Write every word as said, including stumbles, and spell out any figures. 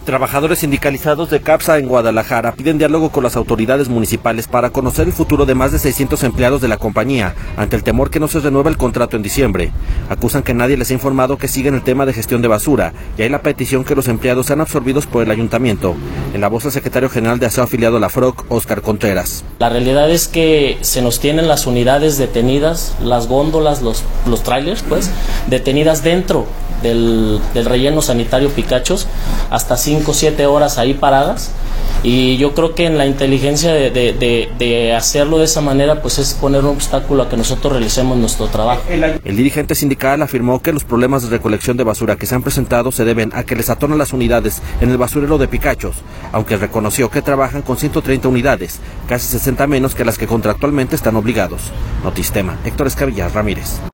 Trabajadores sindicalizados de CAPSA en Guadalajara piden diálogo con las autoridades municipales para conocer el futuro de más de seiscientos empleados de la compañía, ante el temor que no se renueve el contrato en diciembre. Acusan que nadie les ha informado que siguen el tema de gestión de basura, y hay la petición que los empleados sean absorbidos por el ayuntamiento. En la voz del secretario general de Aseo afiliado a la F R O C, Óscar Contreras. La realidad es que se nos tienen las unidades detenidas, las góndolas, los, los trailers, pues, detenidas dentro del, del relleno sanitario Picachos, hasta cinco o siete horas ahí paradas, y yo creo que en la inteligencia de, de, de, de hacerlo de esa manera, pues es poner un obstáculo a que nosotros realicemos nuestro trabajo. El dirigente sindical afirmó que los problemas de recolección de basura que se han presentado se deben a que les atonan las unidades en el basurero de Picachos, aunque reconoció que trabajan con ciento treinta unidades, casi sesenta menos que las que contractualmente están obligados. Notistema, Héctor Escabillas Ramírez.